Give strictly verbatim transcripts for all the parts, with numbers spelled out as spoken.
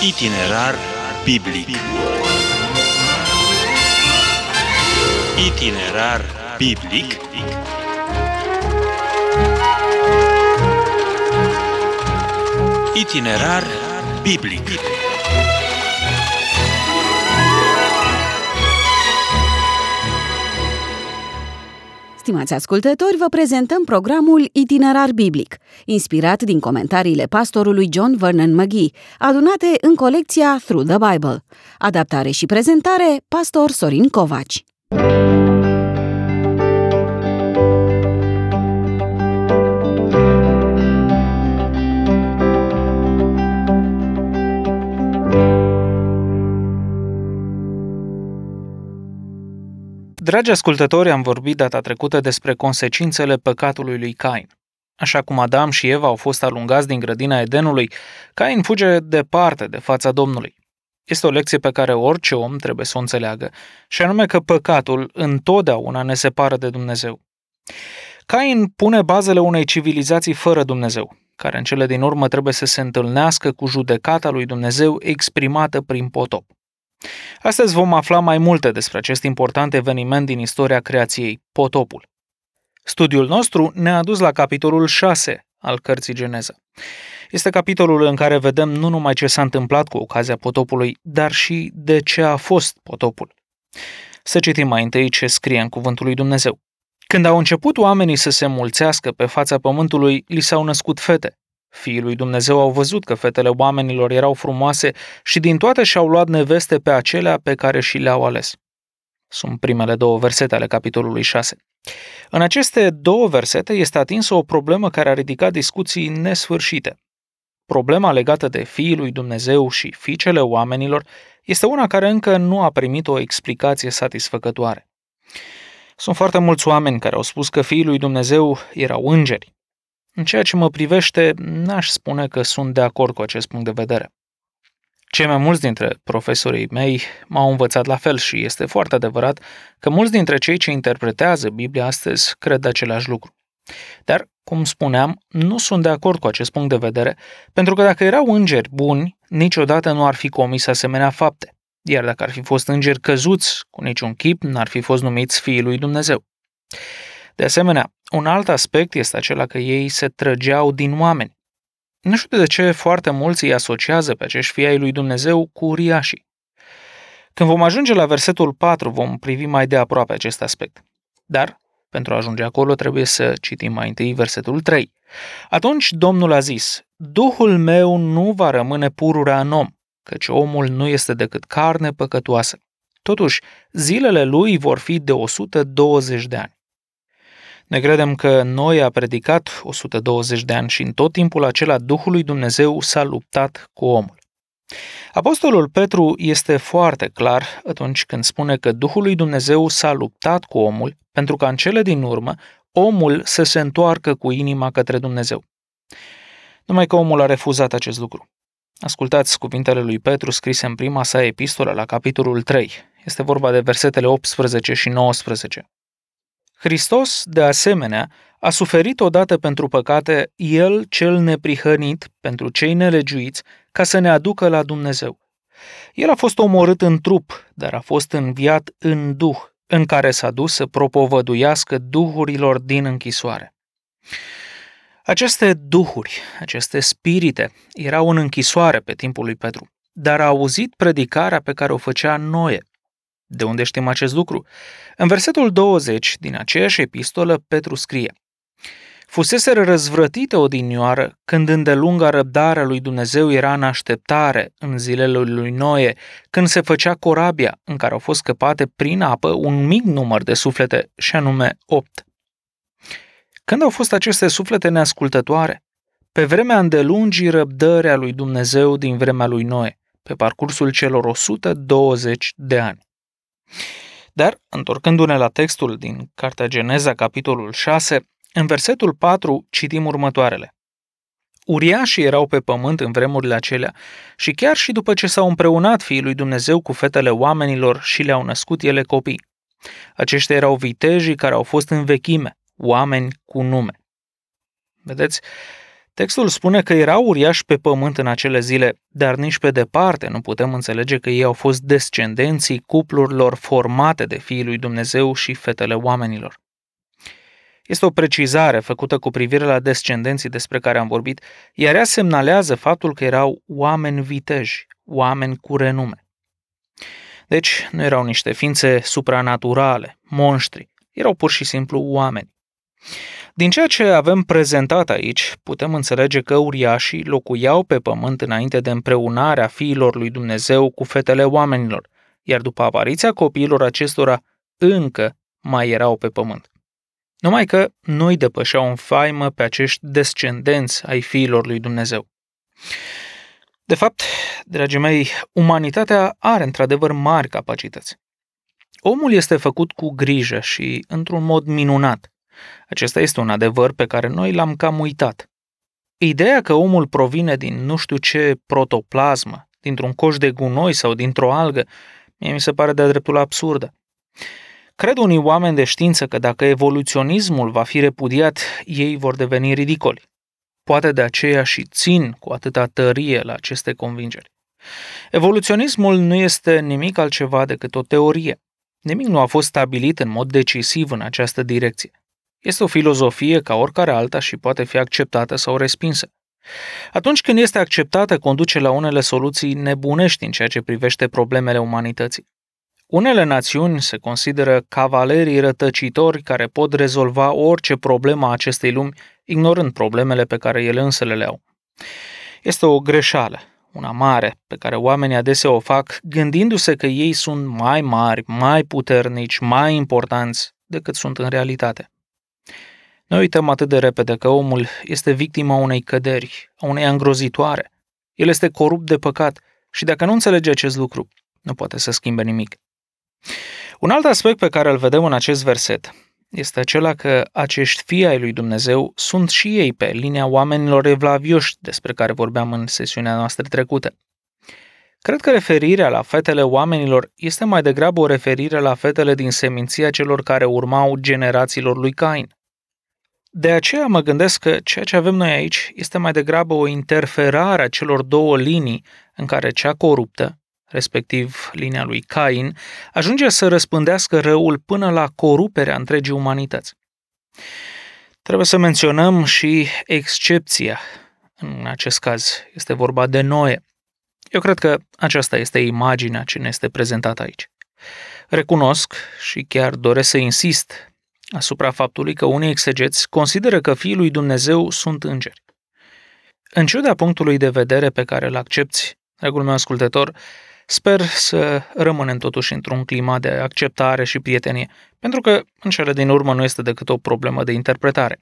Itinerar biblic. Itinerar biblic. Itinerar biblic. Stimați ascultători, vă prezentăm programul Itinerar biblic, inspirat din comentariile pastorului John Vernon McGee, adunate în colecția Through the Bible. Adaptare și prezentare, pastor Sorin Covaci. Dragi ascultători, am vorbit data trecută despre consecințele păcatului lui Cain. Așa cum Adam și Eva au fost alungați din grădina Edenului, Cain fuge departe de fața Domnului. Este o lecție pe care orice om trebuie să o înțeleagă, și anume că păcatul întotdeauna ne separă de Dumnezeu. Cain pune bazele unei civilizații fără Dumnezeu, care în cele din urmă trebuie să se întâlnească cu judecata lui Dumnezeu exprimată prin potop. Astăzi vom afla mai multe despre acest important eveniment din istoria creației, potopul. Studiul nostru ne-a dus la capitolul șase al cărții Geneza. Este capitolul în care vedem nu numai ce s-a întâmplat cu ocazia potopului, dar și de ce a fost potopul. Să citim mai întâi ce scrie în cuvântul lui Dumnezeu. Când au început oamenii să se mulțească pe fața pământului, li s-au născut fete. Fiii lui Dumnezeu au văzut că fetele oamenilor erau frumoase și din toate și-au luat neveste pe acelea pe care și le-au ales. Sunt primele două versete ale capitolului șase. În aceste două versete este atinsă o problemă care a ridicat discuții nesfârșite. Problema legată de fiii lui Dumnezeu și fiicele oamenilor este una care încă nu a primit o explicație satisfăcătoare. Sunt foarte mulți oameni care au spus că fiii lui Dumnezeu erau îngeri. În ceea ce mă privește, n-aș spune că sunt de acord cu acest punct de vedere. Cei mai mulți dintre profesorii mei m-au învățat la fel și este foarte adevărat că mulți dintre cei ce interpretează Biblia astăzi cred același lucru. Dar, cum spuneam, nu sunt de acord cu acest punct de vedere, pentru că dacă erau îngeri buni, niciodată nu ar fi comis asemenea fapte, iar dacă ar fi fost îngeri căzuți, cu niciun chip n-ar fi fost numiți fiii lui Dumnezeu. De asemenea, un alt aspect este acela că ei se trăgeau din oameni. Nu știu de ce foarte mulți îi asociază pe acești fii ai lui Dumnezeu cu uriașii. Când vom ajunge la versetul patru, vom privi mai de aproape acest aspect. Dar, pentru a ajunge acolo, trebuie să citim mai întâi versetul trei. Atunci Domnul a zis, Duhul meu nu va rămâne pururea în om, căci omul nu este decât carne păcătoasă. Totuși, zilele lui vor fi de o sută douăzeci de ani. Noi credem că Noe a predicat o sută douăzeci de ani și în tot timpul acela Duhul lui Dumnezeu s-a luptat cu omul. Apostolul Petru este foarte clar atunci când spune că Duhul lui Dumnezeu s-a luptat cu omul pentru ca în cele din urmă omul să se întoarcă cu inima către Dumnezeu. Numai că omul a refuzat acest lucru. Ascultați cuvintele lui Petru scrise în prima sa epistolă la capitolul trei. Este vorba de versetele optsprezece și nouăsprezece. Hristos, de asemenea, a suferit odată pentru păcate, El cel neprihănit pentru cei nelegiuiți, ca să ne aducă la Dumnezeu. El a fost omorât în trup, dar a fost înviat în duh, în care s-a dus să propovăduiască duhurilor din închisoare. Aceste duhuri, aceste spirite, erau în închisoare pe timpul lui Petru, dar a auzit predicarea pe care o făcea Noe. De unde știm acest lucru? În versetul douăzeci din aceeași epistolă, Petru scrie: Fuseseră răzvrătite odinioară când îndelunga răbdarea lui Dumnezeu era în așteptare în zilele lui Noe, când se făcea corabia în care au fost scăpate prin apă un mic număr de suflete, și anume opt. Când au fost aceste suflete neascultătoare? Pe vremea îndelungii răbdării a lui Dumnezeu din vremea lui Noe, pe parcursul celor o sută douăzeci de ani. Dar, întorcându-ne la textul din cartea Geneza, capitolul șase, în versetul patru citim următoarele. Uriașii erau pe pământ în vremurile acelea și chiar și după ce s-au împreunat fiii lui Dumnezeu cu fetele oamenilor și le-au născut ele copii. Aceștia erau vitejii care au fost în vechime, oameni cu nume. Vedeți, Textul spune că erau uriași pe pământ în acele zile, dar nici pe departe nu putem înțelege că ei au fost descendenții cuplurilor formate de Fiii lui Dumnezeu și fetele oamenilor. Este o precizare făcută cu privire la descendenții despre care am vorbit, iar ea semnalează faptul că erau oameni viteji, oameni cu renume. Deci, nu erau niște ființe supranaturale, monștri, erau pur și simplu oameni. Din ceea ce avem prezentat aici, putem înțelege că uriașii locuiau pe pământ înainte de împreunarea fiilor lui Dumnezeu cu fetele oamenilor, iar după apariția copiilor acestora încă mai erau pe pământ. Numai că nu-i depășeau în faimă pe acești descendenți ai fiilor lui Dumnezeu. De fapt, dragii mei, umanitatea are într-adevăr mari capacități. Omul este făcut cu grijă și într-un mod minunat. Acesta este un adevăr pe care noi l-am cam uitat. Ideea că omul provine din nu știu ce protoplasmă, dintr-un coș de gunoi sau dintr-o algă, mie mi se pare de-a dreptul absurdă. Cred unii oameni de știință că dacă evoluționismul va fi repudiat, ei vor deveni ridicoli. Poate de aceea și țin cu atâta tărie la aceste convingeri. Evoluționismul nu este nimic altceva decât o teorie. Nimic nu a fost stabilit în mod decisiv în această direcție. Este o filozofie ca oricare alta și poate fi acceptată sau respinsă. Atunci când este acceptată, conduce la unele soluții nebunești în ceea ce privește problemele umanității. Unele națiuni se consideră cavalerii rătăcitori care pot rezolva orice problemă a acestei lumi, ignorând problemele pe care ele însele le au. Este o greșeală, una mare, pe care oamenii adesea o fac gândindu-se că ei sunt mai mari, mai puternici, mai importanți decât sunt în realitate. Noi uităm atât de repede că omul este victima unei căderi, a unei îngrozitoare. El este corupt de păcat și dacă nu înțelege acest lucru, nu poate să schimbe nimic. Un alt aspect pe care îl vedem în acest verset este acela că acești fii ai lui Dumnezeu sunt și ei pe linia oamenilor evlavioși despre care vorbeam în sesiunea noastră trecută. Cred că referirea la fetele oamenilor este mai degrabă o referire la fetele din seminția celor care urmau generațiilor lui Cain. De aceea mă gândesc că ceea ce avem noi aici este mai degrabă o interferare a celor două linii în care cea coruptă, respectiv linia lui Cain, ajunge să răspândească răul până la coruperea întregii umanități. Trebuie să menționăm și excepția. În acest caz este vorba de Noe. Eu cred că aceasta este imaginea ce ne este prezentată aici. Recunosc și chiar doresc să insist asupra faptului că unii exegeți consideră că fiii lui Dumnezeu sunt îngeri. În ciuda punctului de vedere pe care îl accepți, dragul meu ascultător, sper să rămânem totuși într-un climat de acceptare și prietenie, pentru că în cele din urmă nu este decât o problemă de interpretare.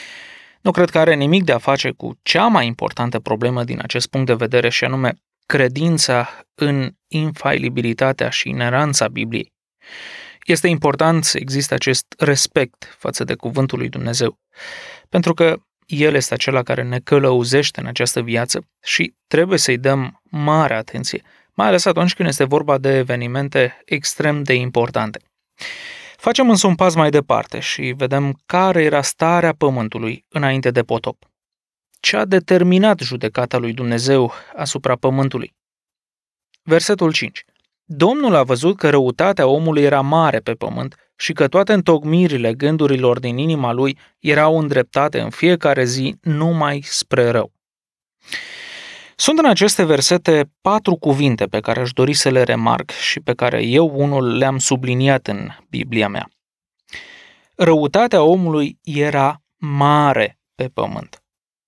Nu cred că are nimic de a face cu cea mai importantă problemă din acest punct de vedere și anume credința în infailibilitatea și ineranța Bibliei. Este important să existe acest respect față de cuvântul lui Dumnezeu, pentru că El este acela care ne călăuzește în această viață și trebuie să-i dăm mare atenție, mai ales atunci când este vorba de evenimente extrem de importante. Facem însă un pas mai departe și vedem care era starea pământului înainte de potop. Ce a determinat judecata lui Dumnezeu asupra pământului? Versetul cinci. Domnul a văzut că răutatea omului era mare pe pământ și că toate întocmirile gândurilor din inima lui erau îndreptate în fiecare zi numai spre rău. Sunt în aceste versete patru cuvinte pe care aș dori să le remarc și pe care eu unul le-am subliniat în Biblia mea. Răutatea omului era mare pe pământ.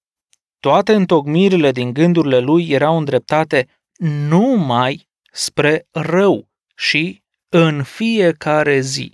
Toate întocmirile din gândurile lui erau îndreptate numai spre rău și în fiecare zi.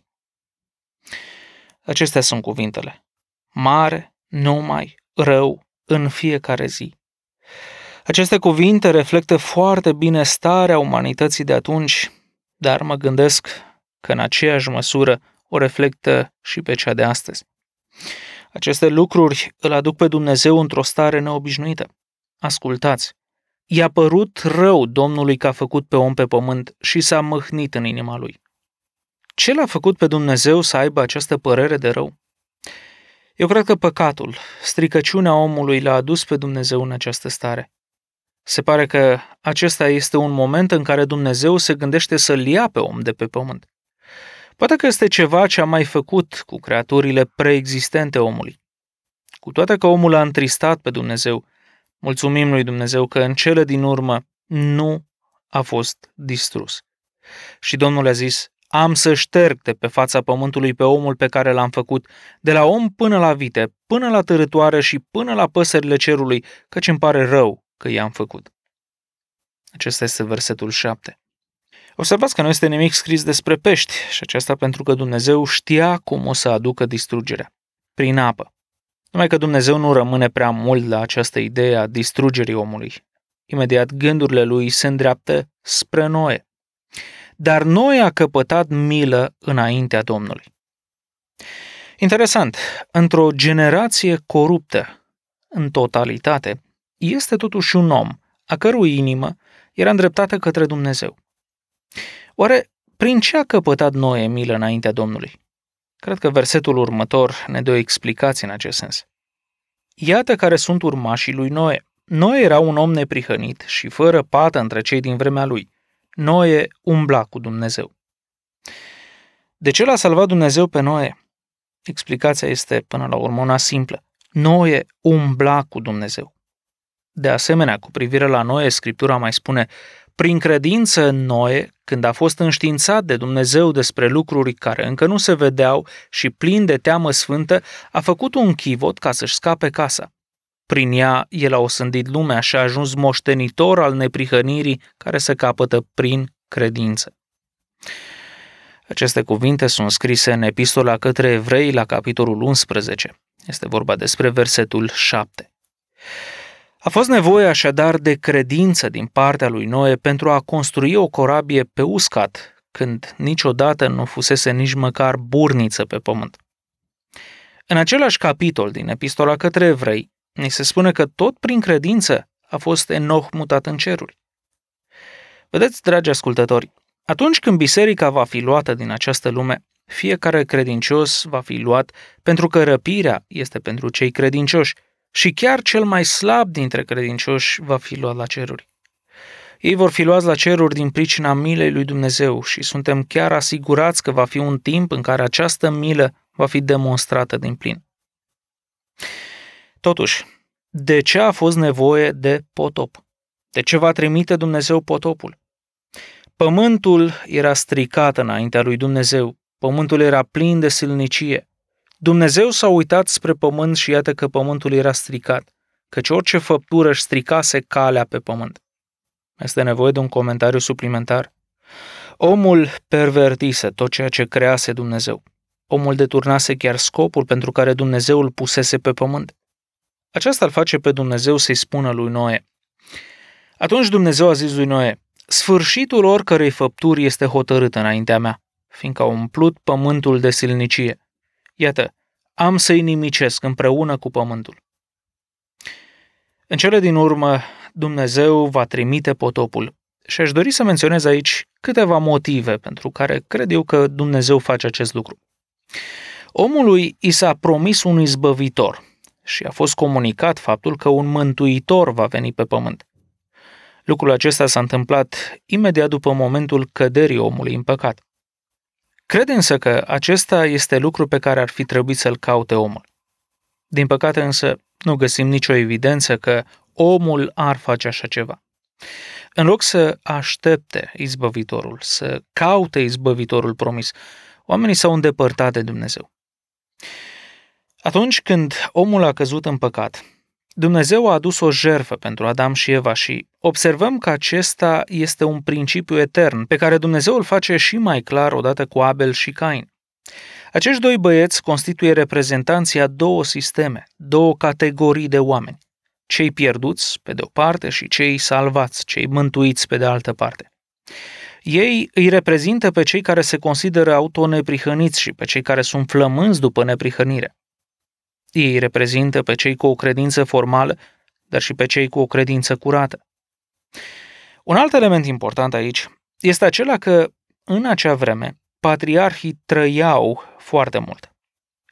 Acestea sunt cuvintele. Mare, numai, rău, în fiecare zi. Aceste cuvinte reflectă foarte bine starea umanității de atunci, dar mă gândesc că în aceeași măsură o reflectă și pe cea de astăzi. Aceste lucruri îl aduc pe Dumnezeu într-o stare neobișnuită. Ascultați! I-a părut rău Domnului că a făcut pe om pe pământ și s-a mâhnit în inima lui. Ce l-a făcut pe Dumnezeu să aibă această părere de rău? Eu cred că păcatul, stricăciunea omului l-a adus pe Dumnezeu în această stare. Se pare că acesta este un moment în care Dumnezeu se gândește să-l ia pe om de pe pământ. Poate că este ceva ce a mai făcut cu creaturile preexistente omului. Cu toate că omul a întristat pe Dumnezeu, mulțumim lui Dumnezeu că în cele din urmă nu a fost distrus. Și Domnul a zis: am să șterg de pe fața pământului pe omul pe care l-am făcut, de la om până la vite, până la târătoare și până la păsările cerului, căci îmi pare rău că i-am făcut. Acesta este versetul șapte. Observați că nu este nimic scris despre pești și aceasta pentru că Dumnezeu știa cum o să aducă distrugerea. Prin apă. Numai că Dumnezeu nu rămâne prea mult la această idee a distrugerii omului. Imediat gândurile lui se îndreaptă spre Noe. Dar Noe a căpătat milă înaintea Domnului. Interesant, într-o generație coruptă, în totalitate, este totuși un om a cărui inimă era îndreptată către Dumnezeu. Oare prin ce a căpătat Noe milă înaintea Domnului? Cred că versetul următor ne dă o explicație în acest sens. Iată care sunt urmașii lui Noe. Noe era un om neprihănit și fără pată între cei din vremea lui. Noe umbla cu Dumnezeu. De ce l-a salvat Dumnezeu pe Noe? Explicația este până la urmă una simplă. Noe umbla cu Dumnezeu. De asemenea, cu privire la Noe, Scriptura mai spune: prin credință în Noe, când a fost înștiințat de Dumnezeu despre lucruri care încă nu se vedeau și plin de teamă sfântă, a făcut un chivot ca să-și scape casa. Prin ea, el a osândit lumea și a ajuns moștenitor al neprihănirii care se capătă prin credință. Aceste cuvinte sunt scrise în Epistola către Evrei la capitolul unsprezece. Este vorba despre versetul șapte. A fost nevoie așadar de credință din partea lui Noe pentru a construi o corabie pe uscat, când niciodată nu fusese nici măcar burniță pe pământ. În același capitol din Epistola către Evrei, ni se spune că tot prin credință a fost Enoch mutat în ceruri. Vedeți, dragi ascultători, atunci când biserica va fi luată din această lume, fiecare credincios va fi luat pentru că răpirea este pentru cei credincioși și chiar cel mai slab dintre credincioși va fi luat la ceruri. Ei vor fi luați la ceruri din pricina milei lui Dumnezeu și suntem chiar asigurați că va fi un timp în care această milă va fi demonstrată din plin. Totuși, de ce a fost nevoie de potop? De ce va trimite Dumnezeu potopul? Pământul era stricat înaintea lui Dumnezeu, pământul era plin de silnicie. Dumnezeu s-a uitat spre pământ și iată că pământul era stricat, căci orice făptură își stricase calea pe pământ. Este nevoie de un comentariu suplimentar. Omul pervertise tot ceea ce crease Dumnezeu. Omul deturnase chiar scopul pentru care Dumnezeu îl pusese pe pământ. Aceasta îl face pe Dumnezeu să-i spună lui Noe. Atunci Dumnezeu a zis lui Noe: sfârșitul oricărei făpturi este hotărât înaintea mea, fiindcă a umplut pământul de silnicie. Iată, am să-i nimicesc împreună cu pământul. În cele din urmă, Dumnezeu va trimite potopul. Și aș dori să menționez aici câteva motive pentru care cred eu că Dumnezeu face acest lucru. Omului i s-a promis un izbăvitor și a fost comunicat faptul că un mântuitor va veni pe pământ. Lucrul acesta s-a întâmplat imediat după momentul căderii omului în păcat. Cred însă că acesta este lucru pe care ar fi trebuit să-l caute omul. Din păcate însă nu găsim nicio evidență că omul ar face așa ceva. În loc să aștepte izbăvitorul, să caute izbăvitorul promis, oamenii s-au îndepărtat de Dumnezeu. Atunci când omul a căzut în păcat, Dumnezeu a adus o jertfă pentru Adam și Eva și observăm că acesta este un principiu etern pe care Dumnezeu îl face și mai clar odată cu Abel și Cain. Acești doi băieți constituie reprezentanții a două sisteme, două categorii de oameni. Cei pierduți, pe de o parte, și cei salvați, cei mântuiți, pe de altă parte. Ei îi reprezintă pe cei care se consideră autoneprihăniți și pe cei care sunt flămânzi după neprihănire. Ei îi reprezintă pe cei cu o credință formală, dar și pe cei cu o credință curată. Un alt element important aici este acela că, în acea vreme, patriarhii trăiau foarte mult.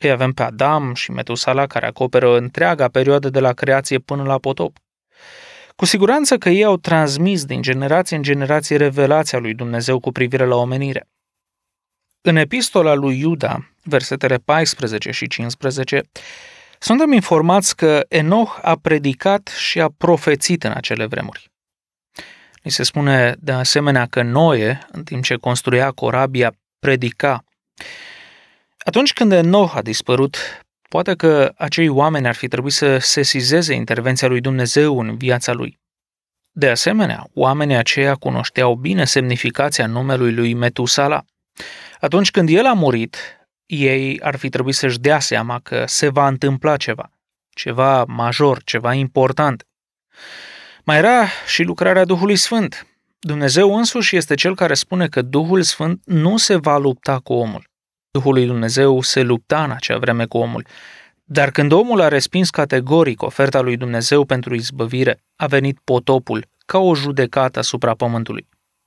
Îi avem pe Adam și Metusala, care acoperă întreaga perioadă de la creație până la potop. Cu siguranță că ei au transmis din generație în generație revelația lui Dumnezeu cu privire la omenire. În epistola lui Iuda, versetele paisprezece și cincisprezece, suntem informați că Enoch a predicat și a profețit în acele vremuri. Ni se spune de asemenea că Noe, în timp ce construia corabia, predica. Atunci când Enoch a dispărut, poate că acei oameni ar fi trebuit să sesizeze intervenția lui Dumnezeu în viața lui. De asemenea, oamenii aceia cunoșteau bine semnificația numelui lui Metusala. Atunci când el a murit, ei ar fi trebuit să-și dea seama că se va întâmpla ceva, ceva major, ceva important. Mai era și lucrarea Duhului Sfânt. Dumnezeu însuși este cel care spune că Duhul Sfânt nu se va lupta cu omul. Duhul lui Dumnezeu se lupta în acea vreme cu omul, dar când omul a respins categoric oferta lui Dumnezeu pentru izbăvire, a venit potopul ca o judecată asupra pământului.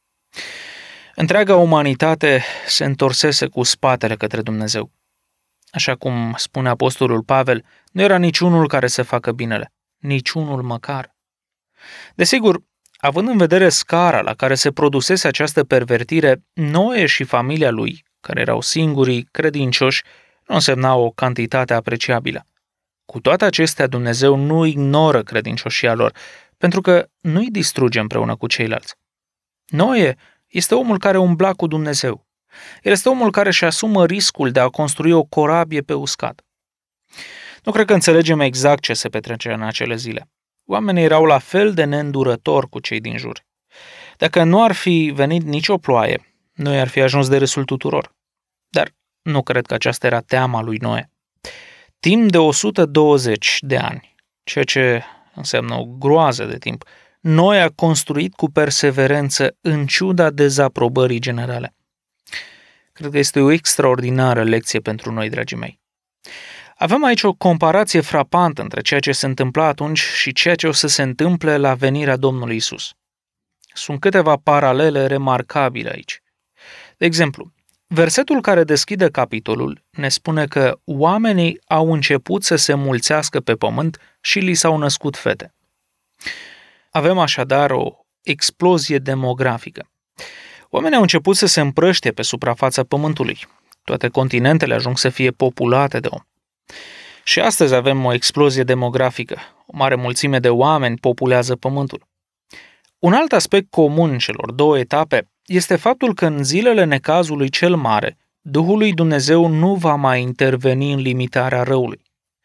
Întreaga umanitate se întorsese cu spatele către Dumnezeu. Așa cum spune apostolul Pavel, nu era niciunul care să facă binele, niciunul măcar. Desigur, având în vedere scara la care se produsese această pervertire, Noe și familia lui, care erau singurii credincioși, nu însemnau o cantitate apreciabilă. Cu toate acestea, Dumnezeu nu ignoră credincioșia lor, pentru că nu-i distruge împreună cu ceilalți. Noe este omul care umbla cu Dumnezeu. El este omul care își asumă riscul de a construi o corabie pe uscat. Nu cred că înțelegem exact ce se petrece în acele zile. Oamenii erau la fel de neîndurători cu cei din jur. Dacă nu ar fi venit nicio ploaie, noi ar fi ajuns de râsul tuturor. Dar nu cred că aceasta era teama lui Noe. Timp de o sută douăzeci de ani, ceea ce înseamnă o groază de timp, Noe a construit cu perseverență în ciuda dezaprobării generale. Cred că este o extraordinară lecție pentru noi, dragii mei. Avem aici o comparație frapantă între ceea ce se întâmpla atunci și ceea ce o să se întâmple la venirea Domnului Isus. Sunt câteva paralele remarcabile aici. De exemplu, versetul care deschide capitolul ne spune că oamenii au început să se mulțească pe pământ și li s-au născut fete. Avem așadar o explozie demografică. Oamenii au început să se împrăștie pe suprafața pământului. Toate continentele ajung să fie populate de om. Și astăzi avem o explozie demografică. O mare mulțime de oameni populează pământul. Un alt aspect comun celor două etape este faptul că în zilele necazului cel mare, Duhul lui Dumnezeu nu va mai interveni în limitarea răului.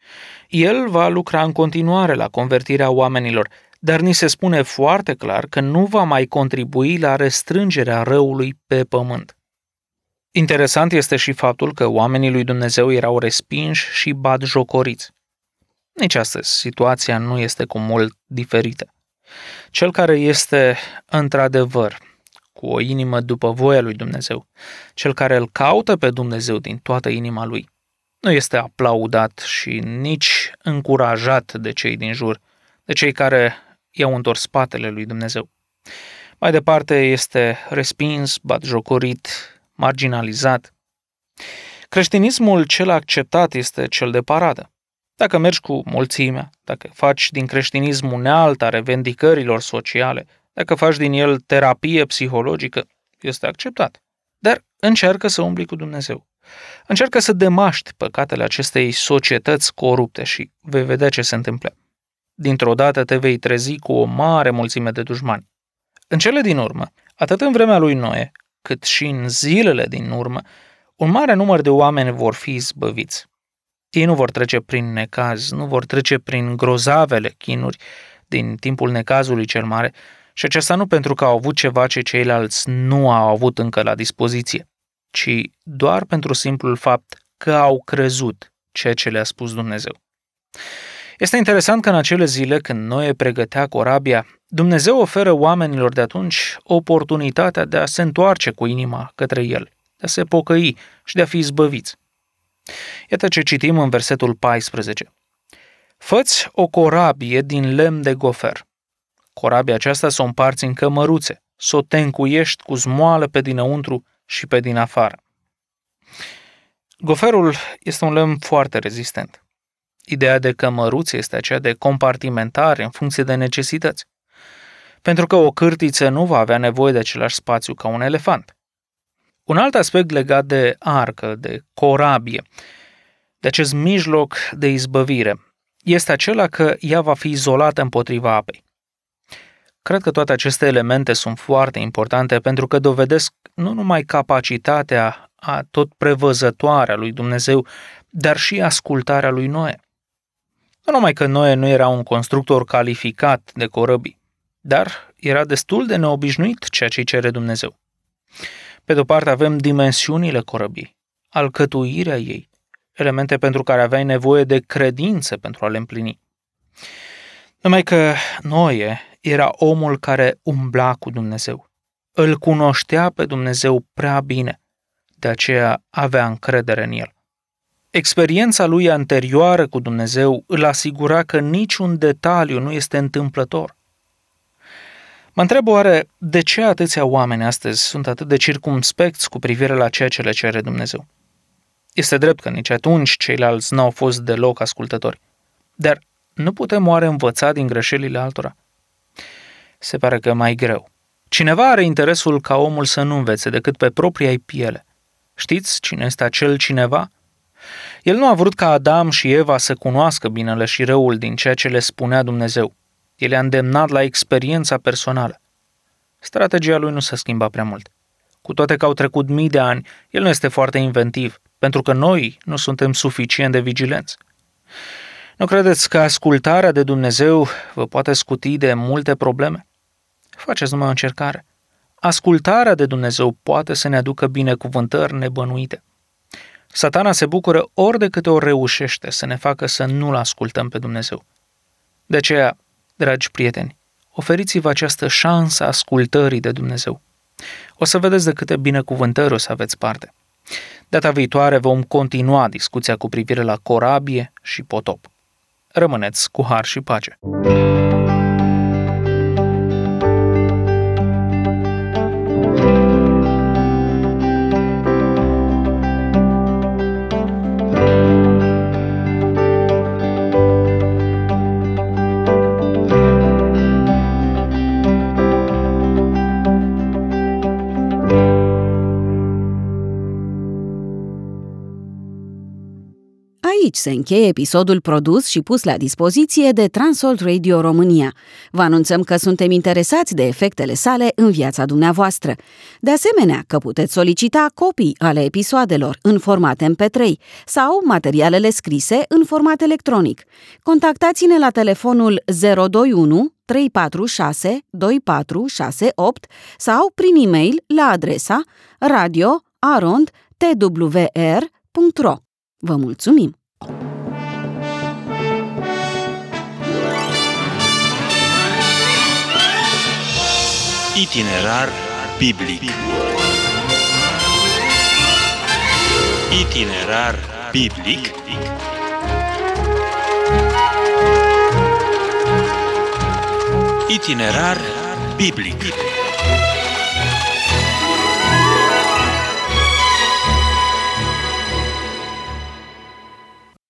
El va lucra în continuare la convertirea oamenilor, dar ni se spune foarte clar că nu va mai contribui la restrângerea răului pe pământ. Interesant este și faptul că oamenii lui Dumnezeu erau respinși și batjocoriți. Nici astăzi situația nu este cu mult diferită. Cel care este într-adevăr cu o inimă după voia lui Dumnezeu, cel care îl caută pe Dumnezeu din toată inima lui, nu este aplaudat și nici încurajat de cei din jur, de cei care i-au întors spatele lui Dumnezeu. Mai departe este respins, batjocorit, marginalizat. Creștinismul cel acceptat este cel de paradă. Dacă mergi cu mulțimea, dacă faci din creștinism unealta revendicărilor sociale, dacă faci din el terapie psihologică, este acceptat. Dar încearcă să umbli cu Dumnezeu. Încearcă să demaști păcatele acestei societăți corupte și vei vedea ce se întâmplă. Dintr-o dată te vei trezi cu o mare mulțime de dușmani. În cele din urmă, atât în vremea lui Noe, cât și în zilele din urmă, un mare număr de oameni vor fi izbăviți. Ei nu vor trece prin necaz, nu vor trece prin grozavele chinuri din timpul necazului cel mare, și aceasta nu pentru că au avut ceva ce ceilalți nu au avut încă la dispoziție, ci doar pentru simplul fapt că au crezut ceea ce le-a spus Dumnezeu. Este interesant că în acele zile, când Noe pregătea corabia, Dumnezeu oferă oamenilor de atunci oportunitatea de a se întoarce cu inima către El, de a se pocăi și de a fi izbăviți. Iată ce citim în versetul paisprezece. Fă-ți o corabie din lemn de gofer. Corabia aceasta să o împarți în cămăruțe, să o tencuiești cu zmoală pe dinăuntru și pe din afară. Goferul este un lemn foarte rezistent. Ideea de cămăruță este aceea de compartimentare în funcție de necesități. Pentru că o cârtiță nu va avea nevoie de același spațiu ca un elefant. Un alt aspect legat de arcă, de corabie, de acest mijloc de izbăvire, este acela că ea va fi izolată împotriva apei. Cred că toate aceste elemente sunt foarte importante pentru că dovedesc nu numai capacitatea a tot prevăzătoare a lui Dumnezeu, dar și ascultarea lui Noe. Nu numai că Noe nu era un constructor calificat de corăbii, dar era destul de neobișnuit ceea ce îi cere Dumnezeu. Pe de-o parte avem dimensiunile corăbiei, alcătuirea ei, elemente pentru care aveai nevoie de credință pentru a le împlini. Numai că Noe era omul care umbla cu Dumnezeu. Îl cunoștea pe Dumnezeu prea bine, de aceea avea încredere în el. Experiența lui anterioară cu Dumnezeu îl asigura că niciun detaliu nu este întâmplător. Mă întreb oare de ce atâția oameni astăzi sunt atât de circumspecți cu privire la ceea ce le cere Dumnezeu. Este drept că nici atunci ceilalți n-au fost deloc ascultători. Dar nu putem oare învăța din greșelile altora? Se pare că e mai greu. Cineva are interesul ca omul să nu învețe decât pe propria-i piele. Știți cine este acel cineva? El nu a vrut ca Adam și Eva să cunoască binele și răul din ceea ce le spunea Dumnezeu. El i-a îndemnat la experiența personală. Strategia lui nu s-a schimbat prea mult. Cu toate că au trecut mii de ani, el nu este foarte inventiv, pentru că noi nu suntem suficient de vigilenți. Nu credeți că ascultarea de Dumnezeu vă poate scuti de multe probleme? Faceți numai o încercare. Ascultarea de Dumnezeu poate să ne aducă binecuvântări nebănuite. Satana se bucură ori de câte ori reușește să ne facă să nu-L ascultăm pe Dumnezeu. De aceea, dragi prieteni, oferiți-vă această șansă a ascultării de Dumnezeu. O să vedeți de câte binecuvântări o să aveți parte. Data viitoare vom continua discuția cu privire la corabie și potop. Rămâneți cu har și pace! Aici se încheie episodul produs și pus la dispoziție de Transworld Radio România. Vă anunțăm că suntem interesați de efectele sale în viața dumneavoastră. De asemenea, că puteți solicita copii ale episoadelor în format M P trei sau materialele scrise în format electronic. Contactați-ne la telefonul zero doi unu trei patru șase doi patru șase opt sau prin e-mail la adresa radio arond t w r punct r o. Vă mulțumim! Itinerar biblic. Itinerar biblic. Itinerar biblic.